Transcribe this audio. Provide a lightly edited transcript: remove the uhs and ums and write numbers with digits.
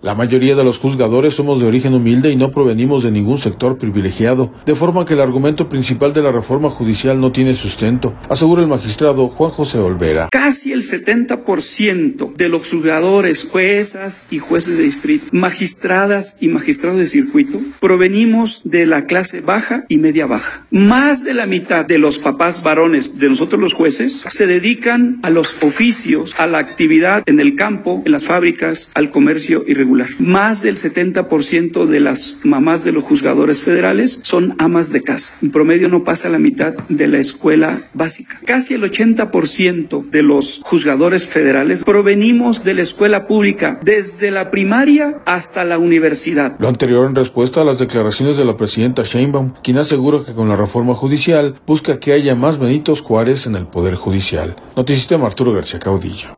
La mayoría de los juzgadores somos de origen humilde y no provenimos de ningún sector privilegiado, de forma que el argumento principal de la reforma judicial no tiene sustento, asegura el magistrado Juan José Olvera. Casi el 70% de los juzgadores, juezas y jueces de distrito, magistradas y magistrados de circuito, provenimos de la clase baja y media baja. Más de la mitad de los papás varones de nosotros los jueces se dedican a los oficios, a la actividad en el campo, en las fábricas, al comercio irregular. Más del 70% de las mamás de los juzgadores federales son amas de casa. En promedio no pasa la mitad de la escuela básica. Casi el 80% de los juzgadores federales provenimos de la escuela pública, desde la primaria hasta la universidad. Lo anterior en respuesta a las declaraciones de la presidenta Sheinbaum, quien asegura que con la reforma judicial busca que haya más Benitos Juárez en el Poder Judicial. Noticistema Arturo García Caudillo.